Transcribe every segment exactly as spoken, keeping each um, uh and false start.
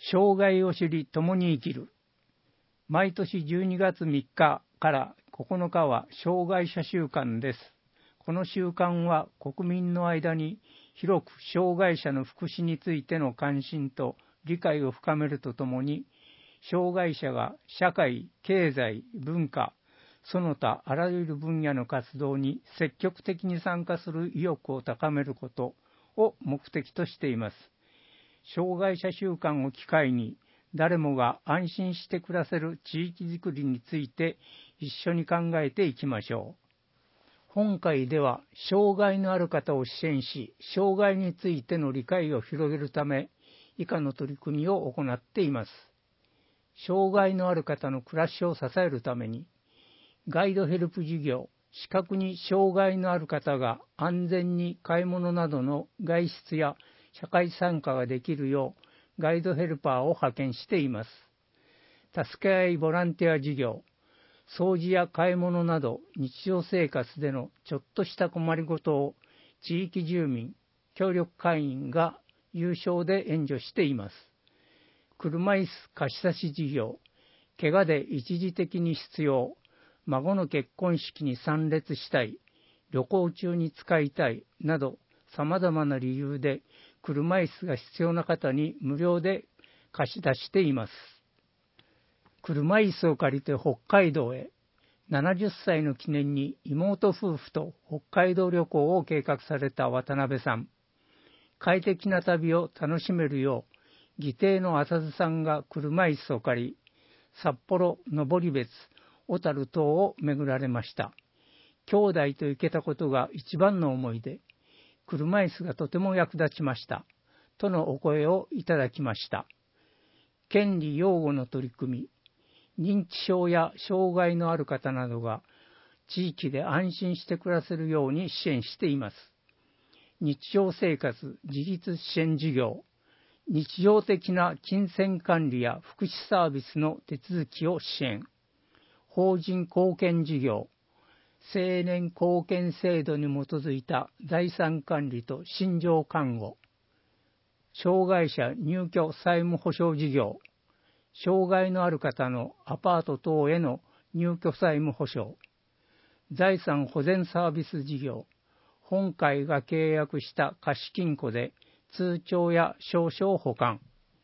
障害を知り共に生きる。毎年じゅうにがつみっかからここのかは障害者週間です。この週間は国民の間に広く障害者の福祉についての関心と理解を深めるとともに、障害者が社会、経済、文化、その他あらゆる分野の活動に積極的に参加する意欲を高めることを目的としています。障害者週間を機会に、誰もが安心して暮らせる地域づくりについて一緒に考えていきましょう。本会では、障害のある方を支援し、障害についての理解を広げるため、以下の取り組みを行っています。障害のある方の暮らしを支えるために、ガイドヘルプ事業、視覚に障害のある方が安全に買い物などの外出や社会参加ができるようガイドヘルパーを派遣しています。助け合いボランティア事業、掃除や買い物など日常生活でのちょっとした困りごとを地域住民、協力会員が有償で援助しています。車椅子貸し出し事業、怪我で一時的に必要、孫の結婚式に参列したい、旅行中に使いたいなど様々な理由で車椅子が必要な方に無料で貸し出しています。車椅子を借りて北海道へ、ななじゅっさいの記念に妹夫婦と北海道旅行を計画された渡辺さん。快適な旅を楽しめるよう、義弟の浅津さんが車椅子を借り、札幌、登別、小樽等を巡られました。兄弟と行けたことが一番の思い出。車椅子がとても役立ちました。とのお声をいただきました。権利擁護の取り組み、認知症や障害のある方などが地域で安心して暮らせるように支援しています。日常生活自立支援事業、日常的な金銭管理や福祉サービスの手続きを支援。法人貢献事業、青年貢献制度に基づいた財産管理と心情看護。障害者入居債務保証事業、障害のある方のアパート等への入居債務保証。財産保全サービス事業、本会が契約した貸金庫で通帳や証書を保管。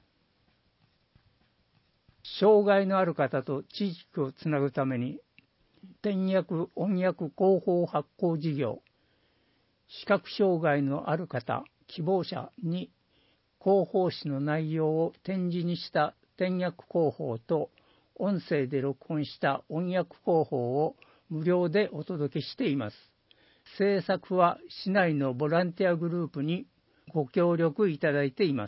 障害のある方と地域をつなぐために、転訳・翻訳広報発行事業、視覚障害のある方、希望者に広報誌の内容を点字にした転訳広報と音声で録音した翻訳広報を無料でお届けしています。制作は市内のボランティアグループにご協力いただいています。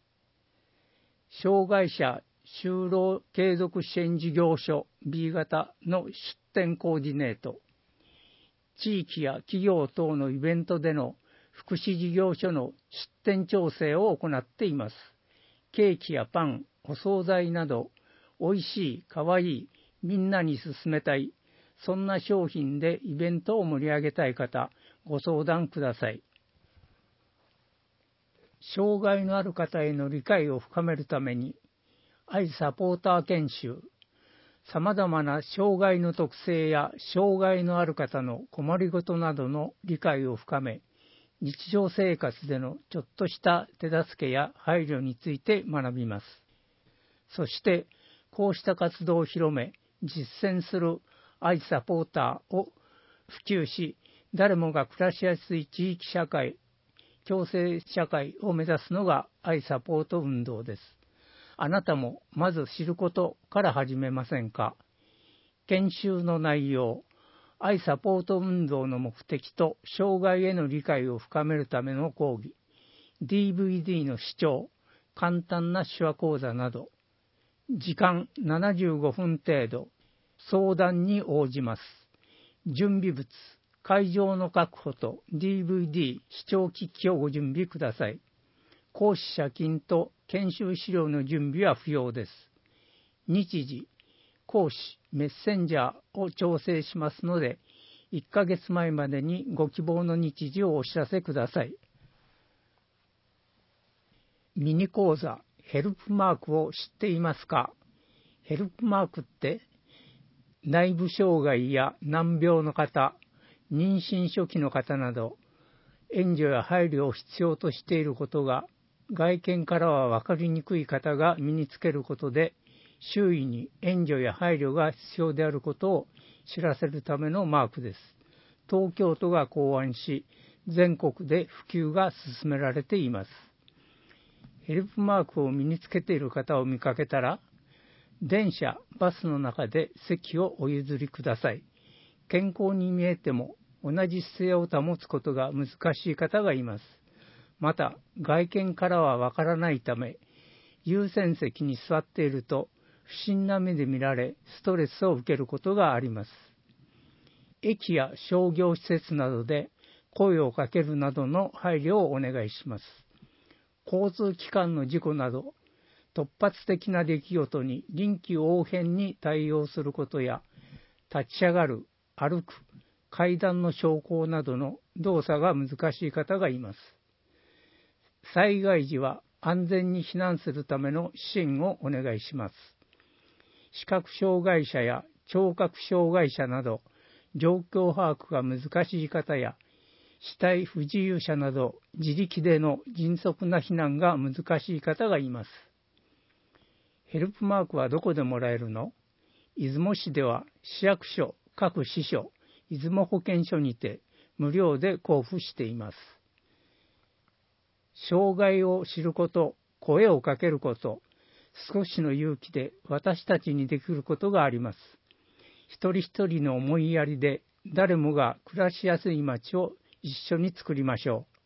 障害者就労継続支援事業所 ビー 型の出展コーディネート、地域や企業等のイベントでの福祉事業所の出展調整を行っています。ケーキやパン、お惣菜など、おいしい、かわいい、みんなに勧めたい、そんな商品でイベントを盛り上げたい方、ご相談ください。障害のある方への理解を深めるために、愛サポーター研修、さまざまな障害の特性や障害のある方の困りごとなどの理解を深め、日常生活でのちょっとした手助けや配慮について学びます。そして、こうした活動を広め、実践する愛サポーターを普及し、誰もが暮らしやすい地域社会、共生社会を目指すのが愛サポート運動です。あなたもまず知ることから始めませんか？研修の内容、愛サポート運動の目的と障害への理解を深めるための講義、ディーブイディー の視聴、簡単な手話講座など、時間ななじゅうごふん程度、相談に応じます。準備物、会場の確保と ディーブイディー 視聴機器をご準備ください。講師者金と研修資料の準備は不要です。日時、講師、メッセンジャーを調整しますので、いっかげつまえまでにご希望の日時をお知らせください。ミニ講座、 ヘルプマークを知っていますか？ヘルプマークって内部障害や難病の方、妊娠初期の方など援助や配慮を必要としていることが外見からは分かりにくい方が身につけることで、周囲に援助や配慮が必要であることを知らせるためのマークです。東京都が考案し、全国で普及が進められています。ヘルプマークを身につけている方を見かけたら、電車、バスの中で席をお譲りください。健康に見えても同じ姿勢を保つことが難しい方がいます。また、外見からはわからないため、優先席に座っていると不審な目で見られ、ストレスを受けることがあります。駅や商業施設などで声をかけるなどの配慮をお願いします。交通機関の事故など、突発的な出来事に臨機応変に対応することや、立ち上がる、歩く、階段の昇降などの動作が難しい方がいます。災害時は安全に避難するための支援をお願いします。視覚障害者や聴覚障害者など、状況把握が難しい方や、肢体不自由者など、自力での迅速な避難が難しい方がいます。ヘルプマークはどこでもらえるの？出雲市では市役所、各支所、出雲保健所にて無料で交付しています。障害を知ること、声をかけること、少しの勇気で私たちにできることがあります。一人一人の思いやりで誰もが暮らしやすい街を一緒に作りましょう。